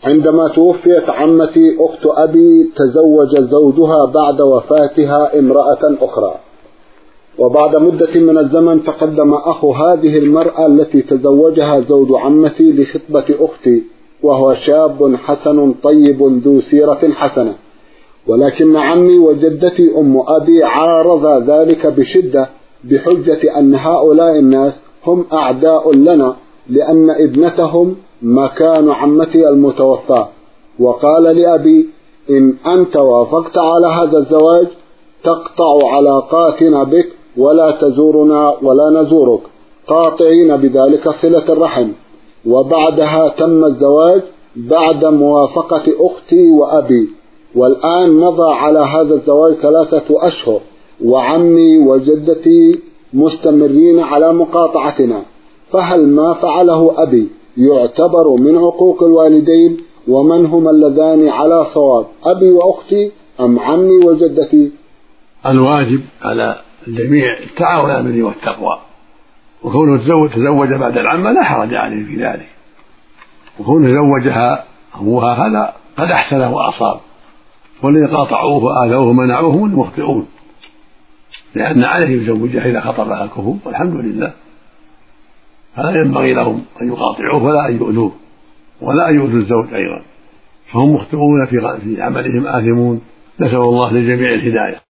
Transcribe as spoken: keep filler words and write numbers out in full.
عندما توفيت عمتي أخت أبي تزوج زوجها بعد وفاتها امرأة أخرى، وبعد مدة من الزمن تقدم أخو هذه المرأة التي تزوجها زوج عمتي لخطبة أختي، وهو شاب حسن طيب ذو سيرة حسنة، ولكن عمي وجدتي أم أبي عارض ذلك بشدة بحجة أن هؤلاء الناس هم أعداء لنا لأن ابنتهم مكان عمتي المتوفى، وقال لأبي: إن أنت وافقت على هذا الزواج تقطع علاقاتنا بك ولا تزورنا ولا نزورك، قاطعين بذلك صلة الرحم. وبعدها تم الزواج بعد موافقة أختي وأبي، والآن مضى على هذا الزواج ثلاثة أشهر، وعمي وجدتي مستمرين على مقاطعتنا، فهل ما فعله أبي يعتبر من عقوق الوالدين؟ ومن هما اللذان على صواب، أبي وأختي أم عمي وجدتي؟ الواجب على الجميع التعاون على البر والتقوى، وكونه تزوج بعد العمة لا حرج عليه في ذلك، وكونه زوجها أبوها هذا قد أحسنه وأصاب، والذين قاطعوه وآذوه ومنعوه هم المخطئون، لأن عليه يزوجها إذا خطبها الكفو، والحمد لله. هذا ينبغي لهم أن يقاطعوه ولا أن يؤذوه ولا أن يؤذوا الزوج أيضا، فهم مخطئون في عملهم آثمون. نسأل الله للجميع الهداية.